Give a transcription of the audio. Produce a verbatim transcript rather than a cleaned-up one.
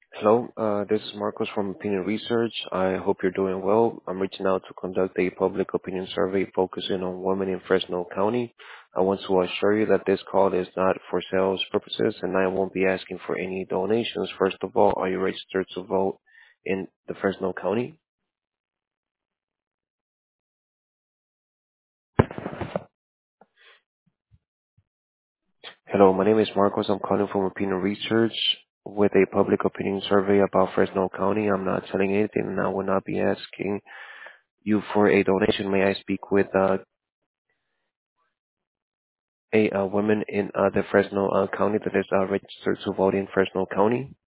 Hello, uh, this is Marcos from Opinion Research. I hope you're doing well. I'm reaching out to conduct a public opinion survey focusing on women in Fresno County. I want to assure you that this call is not for sales purposes and I won't be asking for any donations. First of all, are you registered to vote in the Fresno County? Hello, my name is Marcos. I'm calling from Opinion Research with a public opinion survey about Fresno County. I'm not selling anything and I will not be asking you for a donation. May I speak with uh, a uh, woman in uh, the Fresno uh, County that is uh, registered to vote in Fresno County?